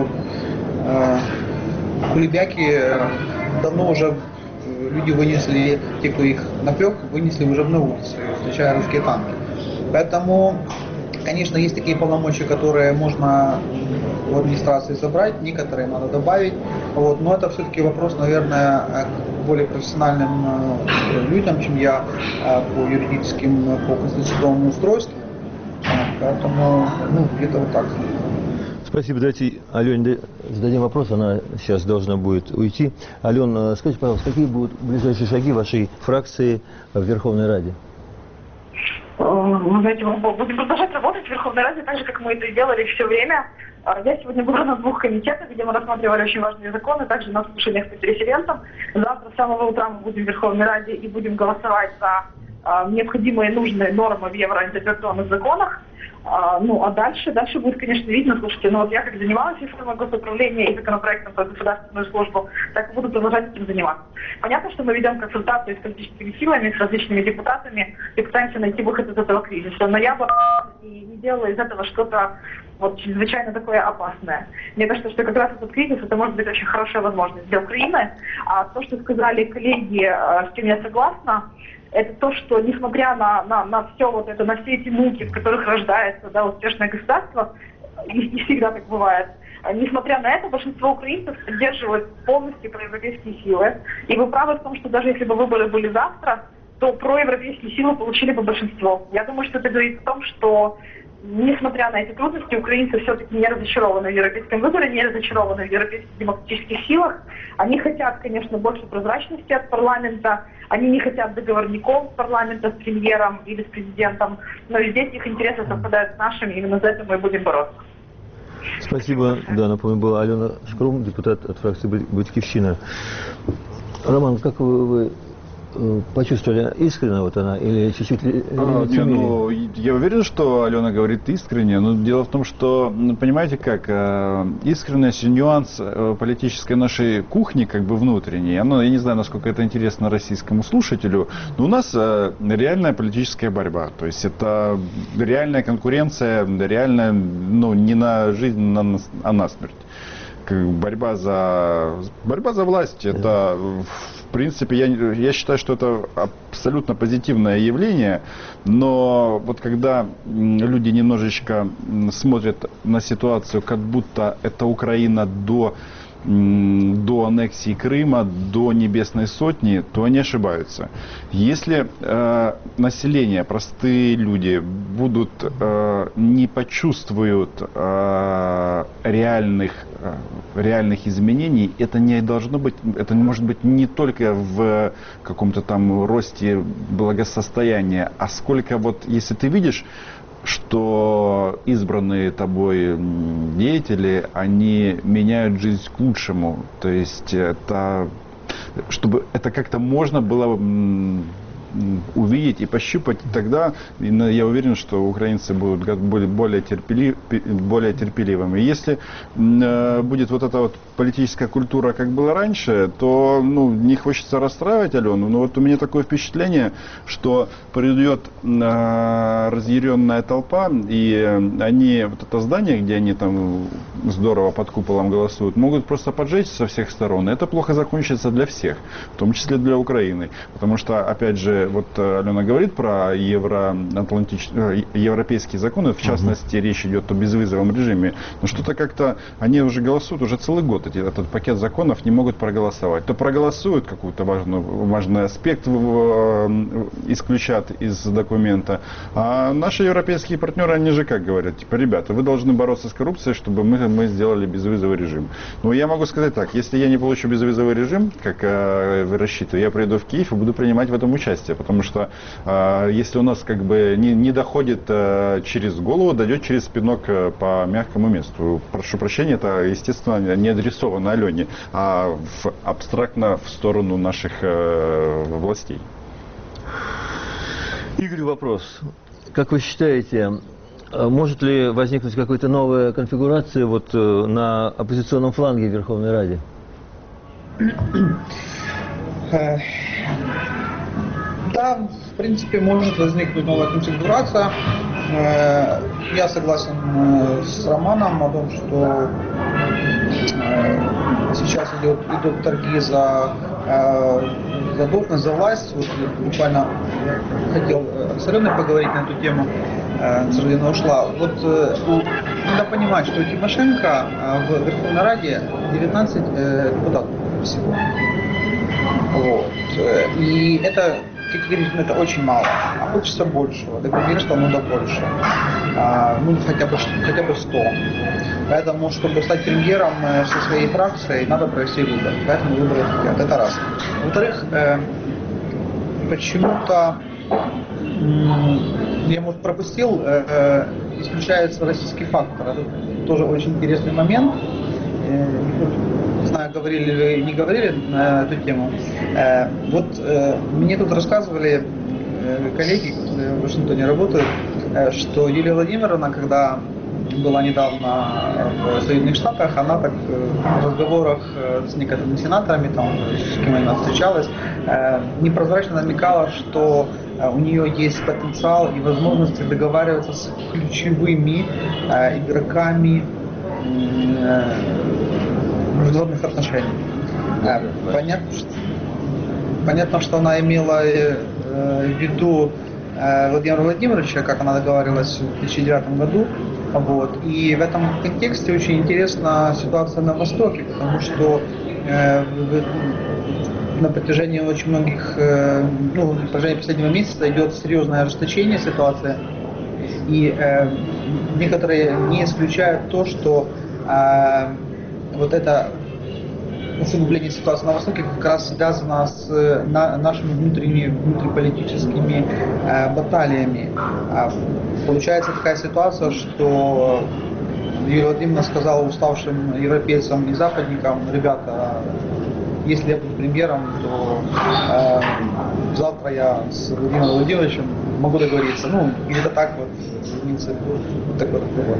кулебяки давно уже люди вынесли, те, кто их напек, вынесли уже на улицу, встречая русские танки. Поэтому, конечно, есть такие полномочия, которые можно в администрации забрать, некоторые надо добавить. Вот. Но это все-таки вопрос, наверное, к более профессиональным людям, чем я, по юридическим, по конституционному устройству. Поэтому, где-то вот так. Спасибо. Давайте Алене зададим вопрос, она сейчас должна будет уйти. Алена, скажите, пожалуйста, какие будут ближайшие шаги вашей фракции в Верховной Раде? Вы знаете, мы будем продолжать работать в Верховной Раде, так же, как мы это и делали все время. Я сегодня была на 2 комитетах, где мы рассматривали очень важные законы, также на слушаниях по референдам. Завтра с самого утра мы будем в Верховной Раде и будем голосовать за необходимые и нужные нормы в евроинтеграционных законах. А дальше будет, конечно, видно. Слушайте, я как занималась реформой госуправления и законопроектом по государственную службу, так и буду продолжать этим заниматься. Понятно, что мы ведем консультации с политическими силами, с различными депутатами и пытаемся найти выход из этого кризиса. Но я бы не делала из этого что-то чрезвычайно такое опасное. Мне кажется, что как раз этот кризис, это может быть очень хорошая возможность для Украины. А то, что сказали коллеги, с кем я согласна, это то, что несмотря на все это, на все эти муки, в которых рождается успешное государство, и не всегда так бывает, несмотря на это, большинство украинцев поддерживают полностью проевропейские силы. И вы правы в том, что даже если бы выборы были завтра, то проевропейские силы получили бы большинство. Я думаю, что это говорит о том, что несмотря на эти трудности, украинцы все-таки не разочарованы в европейском выборе, не разочарованы в европейских демократических силах. Они хотят, конечно, больше прозрачности от парламента, они не хотят договорников парламента с премьером или с президентом, но и здесь их интересы совпадают с нашими, именно за это мы будем бороться. Спасибо. Да, напомню, была Алена Шкрум, депутат от фракции «Батьківщина». Роман, как вы почувствовали, искренне она или чуть-чуть лицемерие? Я уверен, что Алена говорит искренне, но дело в том, что, понимаете как, искренность, нюанс политической нашей кухни, внутренней, я не знаю, насколько это интересно российскому слушателю, но у нас реальная политическая борьба, то есть это реальная конкуренция, реальная, не на жизнь, а на смерть. Борьба за власть, это, в принципе, я считаю, что это абсолютно позитивное явление, но когда люди немножечко смотрят на ситуацию, как будто это Украина до аннексии Крыма, до Небесной Сотни, то они ошибаются. Если население, простые люди не почувствуют реальных изменений, это не должно быть, это может быть не только в каком-то там росте благосостояния, а сколько если ты видишь, что избранные тобой деятели, они меняют жизнь к лучшему. То есть чтобы это как-то можно было увидеть и пощупать, тогда я уверен, что украинцы будут более терпеливыми. Если будет эта политическая культура, как было раньше, то не хочется расстраивать Алену, но у меня такое впечатление, что придет разъяренная толпа, и они, это здание, где они там здорово под куполом голосуют, могут просто поджечь со всех сторон. Это плохо закончится для всех, в том числе для Украины. Потому что, опять же, Алена говорит про европейские законы, в частности, речь идет о безвизовом режиме. Но что-то как-то они уже голосуют, уже целый год этот пакет законов не могут проголосовать. То проголосуют, какой-то важный аспект исключат из документа. А наши европейские партнеры, они же как говорят, ребята, вы должны бороться с коррупцией, чтобы мы сделали безвизовый режим. Но я могу сказать так, если я не получу безвизовый режим, как вы рассчитываете, я приеду в Киев и буду принимать в этом участие. Потому что если у нас не доходит через голову, дойдет через спинок по мягкому месту. Прошу прощения, это, естественно, не адресовано Алене, а абстрактно в сторону наших властей. Игорь, вопрос. Как вы считаете, может ли возникнуть какая-то новая конфигурация на оппозиционном фланге в Верховной Раде? Да, в принципе, может возникнуть новая конфигурация. Я согласен с Романом о том, что сейчас идут торги за за должность, за власть. Вот, буквально хотел с Аленой поговорить на эту тему, к сожалению, она ушла. Вот надо понимать, что у Тимошенко в Верховной Раде 19 депутатов всего. Вот. И это, как говорится, это очень мало. А хочется большего. До премьерства надо больше. Ну, хотя бы 100. Поэтому, чтобы стать премьером со своей фракцией, надо провести выборы. Поэтому выборы хотят. Это раз. Во-вторых, почему-то, я, может, пропустил, исключается российский фактор. Это тоже очень интересный момент. Не знаю, говорили или не говорили на эту тему. Вот мне тут рассказывали коллеги, которые в Вашингтоне работают, что Юлия Владимировна, когда была недавно в Соединенных Штатах, она так в разговорах с некоторыми сенаторами, там, с кем она встречалась, непрозрачно намекала, что у нее есть потенциал и возможности договариваться с ключевыми игроками международных отношений. Понятно, что она имела в виду Владимира Владимировича, как она договаривалась в 2009 году. Вот. И в этом контексте очень интересна ситуация на Востоке, потому что на протяжении очень многих, на протяжении последнего месяца идет серьезное ожесточение ситуации. И некоторые не исключают то, что вот это усугубление ситуации на Востоке как раз связано с нашими внутриполитическими баталиями. Получается такая ситуация, что Юлия Владимировна сказала уставшим европейцам и западникам: ребята, если я буду премьером, то завтра я с Владимиром Владимировичем могу договориться. Ну, где-то так вот, вот такой разговор.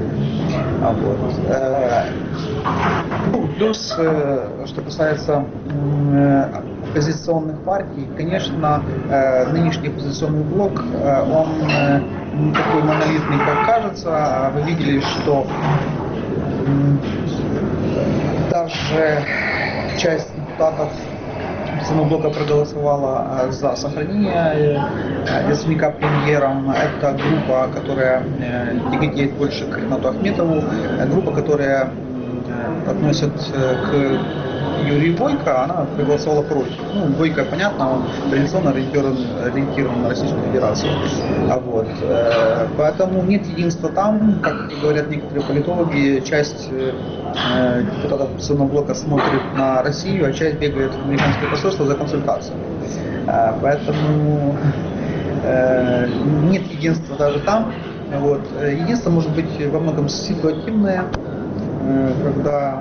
Плюс, что касается оппозиционных партий, конечно, нынешний оппозиционный блок, он не такой монолитный, как кажется. Вы видели, что даже часть депутатов оппозиционного блока проголосовала за сохранение Яценюка премьером. Это группа, которая тяготеет больше к Ринату Ахметову, группа, которая относит к Юрию Бойко, она проголосовала против. Ну, Бойко, понятно, он традиционно ориентирован на Российскую Федерацию. Поэтому нет единства там, как говорят некоторые политологи, часть депутатов оппозиционного блока смотрит на Россию, а часть бегает в американское посольство за консультациями. Поэтому нет единства даже там. Единство может быть во многом ситуативное, когда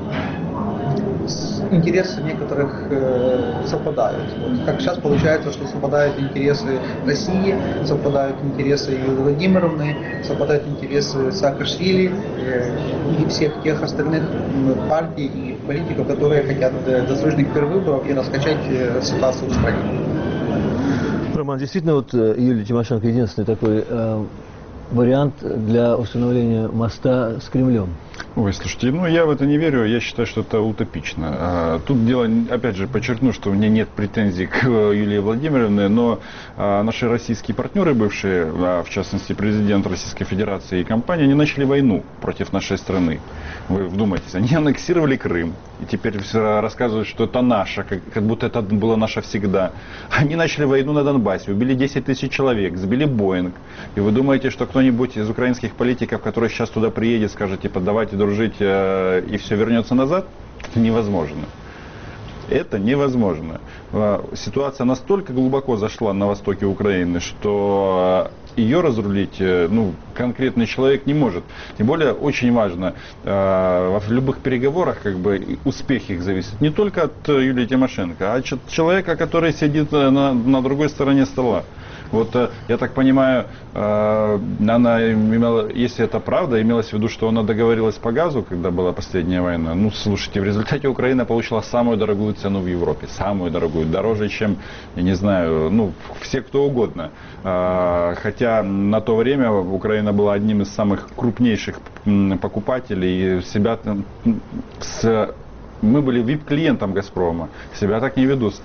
интересы некоторых совпадают. Как сейчас получается, что совпадают интересы России, совпадают интересы Юлии Владимировны, совпадают интересы Саакашвили и всех тех остальных партий и политиков, которые хотят досрочных перевыборов и раскачать ситуацию в стране. Роман, действительно, вот Юлия Тимошенко единственный такой вариант для установления моста с Кремлем? Ой, слушайте, я в это не верю, я считаю, что это утопично. Тут дело, опять же, подчеркну, что у меня нет претензий к Юлии Владимировне, но наши российские партнеры бывшие, в частности президент Российской Федерации и компания, они начали войну против нашей страны. Вы вдумайтесь, они аннексировали Крым, и теперь рассказывают, что это наше, как будто это было наше всегда. Они начали войну на Донбассе, убили 10 тысяч человек, сбили Боинг. И вы думаете, что кто-нибудь из украинских политиков, который сейчас туда приедет, скажет, типа, давайте дружить, и все вернется назад? Это невозможно. Это невозможно. Ситуация настолько глубоко зашла на востоке Украины, что ее разрулить конкретный человек не может. Тем более очень важно, в любых переговорах успех их зависит не только от Юлии Тимошенко, а от человека, который сидит на другой стороне стола. Я так понимаю, она имела, если это правда, имелось в виду, что она договорилась по газу, когда была последняя война. Слушайте, в результате Украина получила самую дорогую цену в Европе. Самую дорогую. Дороже, чем, я не знаю, все кто угодно. Хотя на то время Украина была одним из самых крупнейших покупателей и себя с мы были VIP-клиентом «Газпрома». Себя так не ведут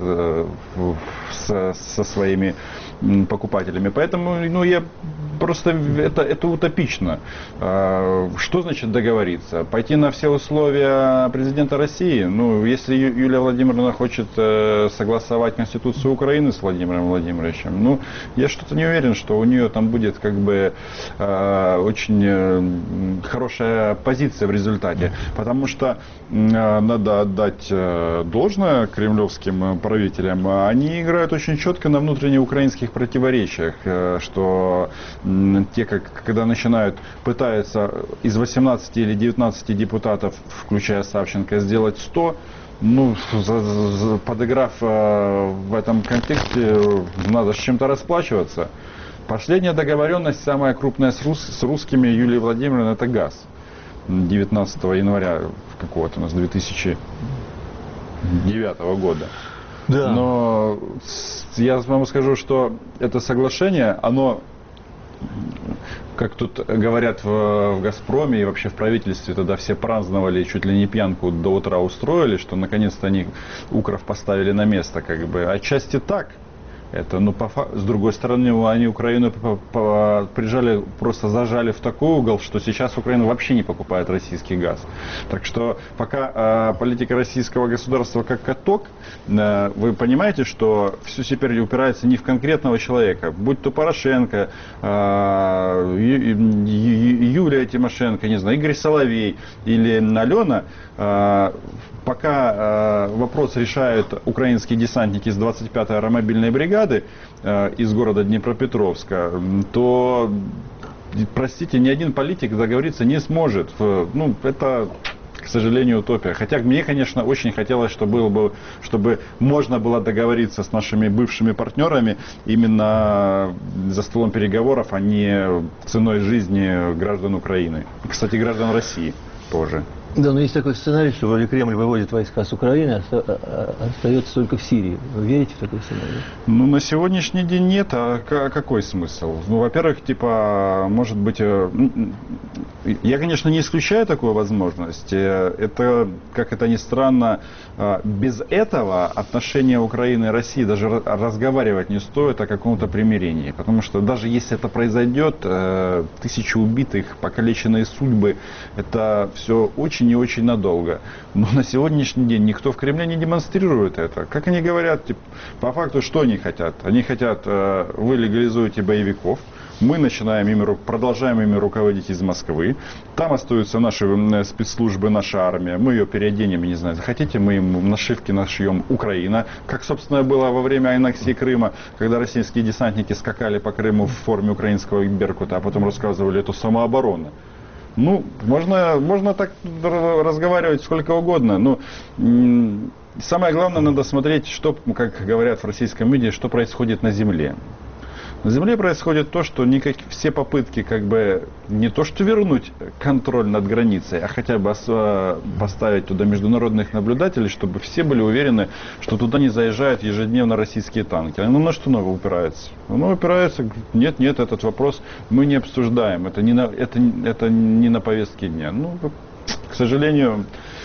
со своими покупателями. Поэтому, ну, я просто, это утопично. Что значит договориться? Пойти на все условия президента России? Ну, если Юлия Владимировна хочет согласовать Конституцию Украины с Владимиром Владимировичем, ну, я что-то не уверен, что у нее там будет как бы очень хорошая позиция в результате. Потому что надо отдать должное кремлевским правителям. Они играют очень четко на внутреннеукраинских противоречиях, что те, когда пытаются из 18 или 19 депутатов, включая Савченко, сделать 100, ну, подыграв в этом контексте, надо с чем-то расплачиваться. Последняя договоренность, самая крупная с русскими, Юлией Владимировной, это газ. 19 января какого-то у нас 2009 года. Да. Но я вам скажу, что это соглашение, оно, как тут говорят в «Газпроме» и вообще в правительстве, тогда все праздновали, чуть ли не пьянку до утра устроили, что наконец-то они укров поставили на место, как бы. Отчасти так. Это, ну, с другой стороны, они Украину прижали, просто зажали в такой угол, что сейчас Украина вообще не покупает российский газ. Так что пока политика российского государства как каток, вы понимаете, что все теперь упирается не в конкретного человека, будь то Порошенко, Юлия Тимошенко, не знаю, Игорь Соловей или Алена. Пока вопрос решают украинские десантники с 25-й аэромобильной бригады из города Днепропетровска, то, простите, ни один политик договориться не сможет. Ну, это, к сожалению, утопия. Хотя мне, конечно, очень хотелось, чтобы можно было договориться с нашими бывшими партнерами именно за столом переговоров, а не ценой жизни граждан Украины. Кстати, граждан России тоже. Да, но есть такой сценарий, что вроде Кремль выводит войска с Украины, остается только в Сирии. Вы верите в такой сценарий? Ну, на сегодняшний день нет. А какой смысл? Ну, во-первых, типа, может быть... Я, конечно, не исключаю такую возможность. Это, как это ни странно, без этого отношения Украины и России даже разговаривать не стоит о каком-то примирении. Потому что даже если это произойдет, 1000 убитых, покалеченные судьбы, это все очень и очень надолго. Но на сегодняшний день никто в Кремле не демонстрирует это. Как они говорят, типа, по факту, что они хотят? Они хотят, вы легализуете боевиков, мы продолжаем ими руководить из Москвы. Там остаются наши спецслужбы, наша армия. Мы ее переоденем, не знаю, захотите, мы им нашивки нашьем Украина. Как, собственно, было во время аннексии Крыма, когда российские десантники скакали по Крыму в форме украинского Беркута, а потом рассказывали, это самооборона. Ну, можно так разговаривать сколько угодно, но самое главное, надо смотреть, что, как говорят в российском медиа, что происходит на земле. На земле происходит то, что все попытки как бы не то что вернуть контроль над границей, а хотя бы поставить туда международных наблюдателей, чтобы все были уверены, что туда не заезжают ежедневно российские танки. Ну на что оно упирается? Оно упирается, нет, этот вопрос мы не обсуждаем, это не на повестке дня. Ну, к сожалению,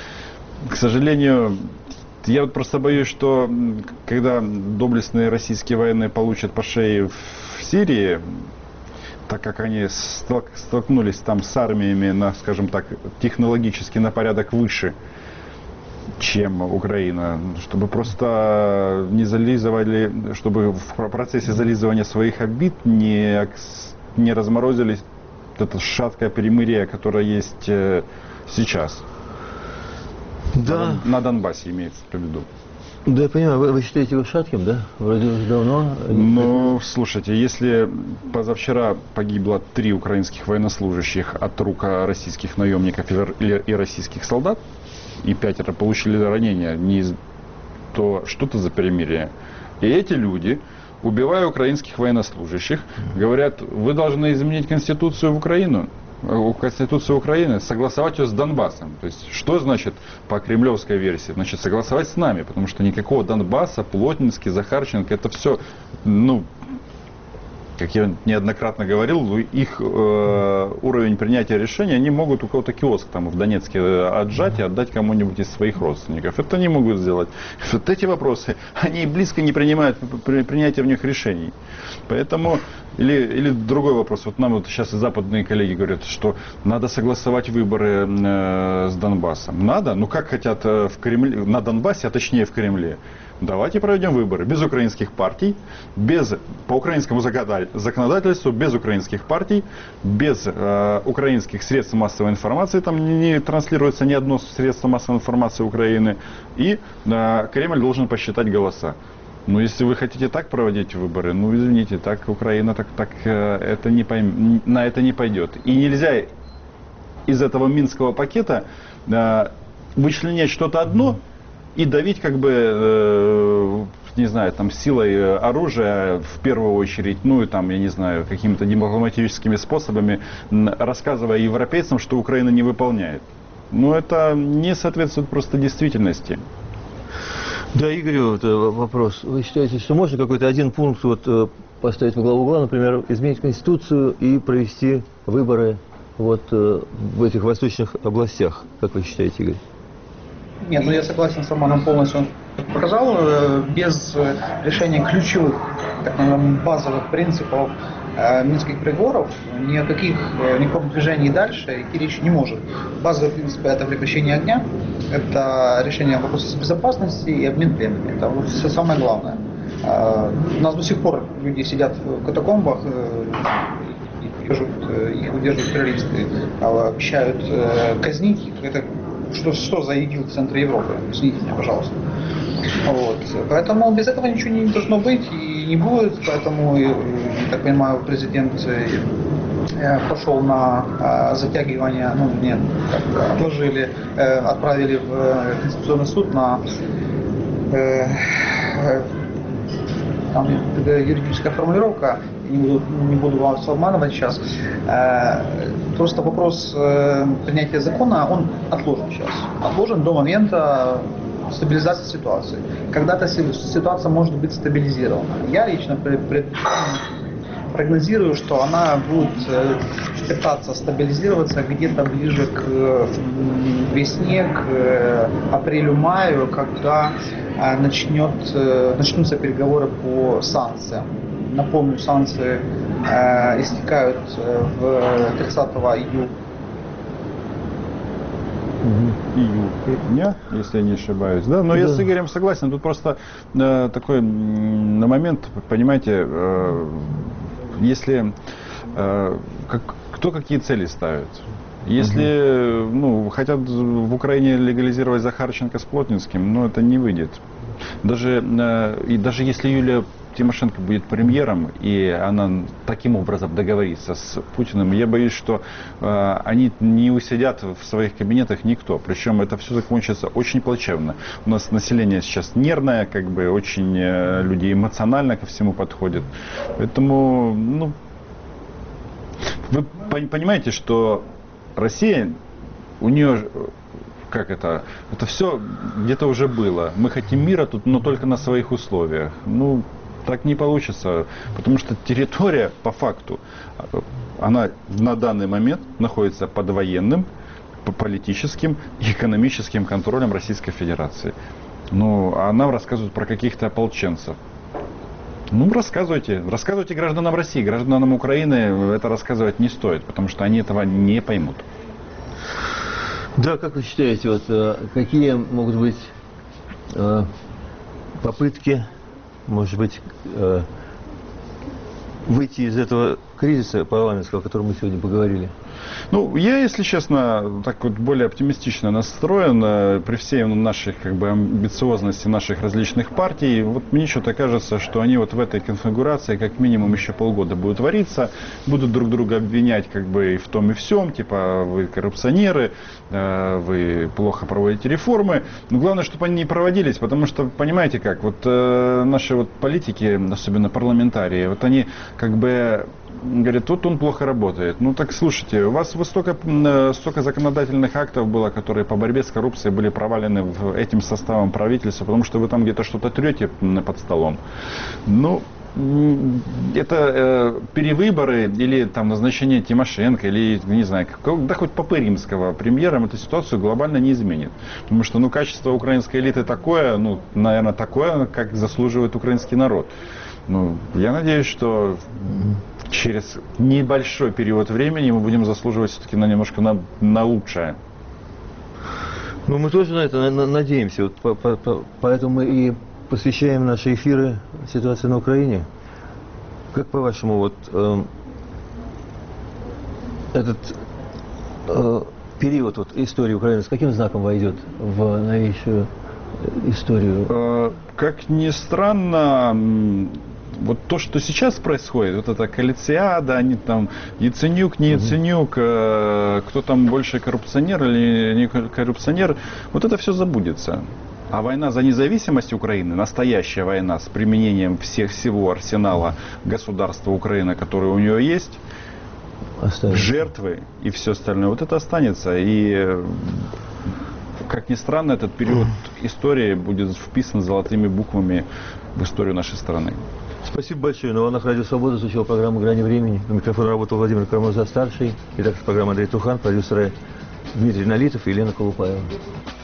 я вот просто боюсь, что когда доблестные российские военные получат по шее в Сирии, так как они столкнулись там с армиями, скажем так, технологически на порядок выше, чем Украина, чтобы просто не зализывали, чтобы в процессе зализывания своих обид не разморозились это шаткое перемирие, которое есть сейчас. Да. На Донбассе имеется в виду. Да, я понимаю, вы считаете его шатким, да? Вроде уже давно. Ну, слушайте, если позавчера погибло 3 украинских военнослужащих от рук российских наемников и российских солдат, и 5 получили ранения, то что это за перемирие? И эти люди, убивая украинских военнослужащих, говорят, вы должны изменить Конституцию Украины, согласовать ее с Донбассом. То есть, что значит по кремлевской версии? Значит, согласовать с нами, потому что никакого Донбасса, Плотницкий, Захарченко, это все, ну, как я неоднократно говорил, их уровень принятия решений, они могут у кого-то киоск там в Донецке отжать и отдать кому-нибудь из своих родственников. Это они могут сделать. Вот эти вопросы, они близко не принимают принятия в них решений. Поэтому, или другой вопрос. Вот нам вот сейчас западные коллеги говорят, что надо согласовать выборы с Донбассом. Надо? Ну как хотят в Кремле, на Донбассе, а точнее в Кремле. Давайте проведем выборы без украинских партий, по украинскому законодательству, без украинских партий, без украинских средств массовой информации, там не транслируется ни одно средство массовой информации Украины, и Кремль должен посчитать голоса. Ну, если вы хотите так проводить выборы, ну, извините, так Украина это на это не пойдет. И нельзя из этого Минского пакета вычленять что-то одно и давить как бы, не знаю, там силой оружия в первую очередь, ну и там, я не знаю, какими-то дипломатическими способами, рассказывая европейцам, что Украина не выполняет. Но это не соответствует просто действительности. Да, Игорю, вот вопрос. Вы считаете, что можно какой-то один пункт вот поставить во главу угла, например, изменить Конституцию и провести выборы вот в этих восточных областях? Как вы считаете, Игорь? Нет, ну я согласен с Романом полностью. Он показал, без решения ключевых, так называемых базовых принципов минских переговоров никаком движении дальше идти речи не может. Базовые принципы — это прекращение огня, это решение вопросов безопасности и обмен пленными. Это вот все самое главное. У нас до сих пор люди сидят в катакомбах, их удерживают террористы, обещают казнить их. Это что за ИГИЛ в центре Европы? Извините меня, пожалуйста. Вот. Поэтому без этого ничего не должно быть и не будет. Поэтому, я так понимаю, президент пошел на затягивание, отложили, отправили в Конституционный суд на там юридическая формулировка, не буду вас обманывать сейчас. Просто вопрос принятия закона, он отложен сейчас. Отложен до момента стабилизации ситуации. Когда-то ситуация может быть стабилизирована. Я лично прогнозирую, что она будет пытаться стабилизироваться где-то ближе к весне, к апрелю-маю, когда начнутся переговоры по санкциям. Напомню, санкции истекают в 30 июля. Июня, если я не ошибаюсь. Да? Но я с Игорем согласен. Тут просто такой момент, понимаете, если кто какие цели ставит. Если хотят в Украине легализировать Захарченко с Плотницким, это не выйдет. Даже если Юлия Тимошенко будет премьером, и она таким образом договорится с Путиным, я боюсь, что они не усидят в своих кабинетах никто. Причем это все закончится очень плачевно. У нас население сейчас нервное, очень люди эмоционально ко всему подходят. Поэтому, вы понимаете, что Россия, у нее, это все где-то уже было. Мы хотим мира тут, но только на своих условиях. Так не получится, потому что территория, по факту, она на данный момент находится под военным, политическим и экономическим контролем Российской Федерации. А нам рассказывают про каких-то ополченцев. Рассказывайте гражданам России, гражданам Украины это рассказывать не стоит, потому что они этого не поймут. Да, как вы считаете, какие могут быть попытки, может быть, выйти из этого кризиса парламентского, о котором мы сегодня поговорили? Я, если честно, более оптимистично настроен при всей нашей амбициозности наших различных партий. Мне что-то кажется, что они в этой конфигурации как минимум еще полгода будут вариться, будут друг друга обвинять и в том и всем, типа вы коррупционеры, вы плохо проводите реформы. Но главное, чтобы они не проводились, потому что, понимаете как, наши политики, особенно парламентарии, они говорят, тут он плохо работает. Так слушайте, у вас столько законодательных актов было, которые по борьбе с коррупцией были провалены этим составом правительства, потому что вы там где-то что-то трете под столом. это перевыборы или там назначение Тимошенко, или, не знаю, да хоть Папы Римского премьером эту ситуацию глобально не изменит. Потому что, ну, качество украинской элиты такое, ну, наверное, такое, как заслуживает украинский народ. Ну, я надеюсь, что через небольшой период времени мы будем заслуживать все-таки немножко на лучшее. Ну, мы тоже на это надеемся. Вот поэтому мы и посвящаем наши эфиры ситуации на Украине. Как, по-вашему, вот этот период вот, истории Украины с каким знаком войдет в новейшую историю? Как ни странно, вот то, что сейчас происходит, вот эта коалициада, они там Яценюк, не Яценюк, кто там больше коррупционер или не коррупционер, вот это все забудется. А война за независимость Украины, настоящая война с применением всего арсенала государства Украины, который у нее есть, жертвы и все остальное, вот это останется. И, как ни странно, этот период истории будет вписан золотыми буквами в историю нашей страны. Спасибо большое. На волнах Радио Свобода звучала программа «Грани времени». На микрофоне работал Владимир Карамурза-старший. И также программа Андрей Тухан, продюсеры Дмитрий Налитов и Елена Колупаева.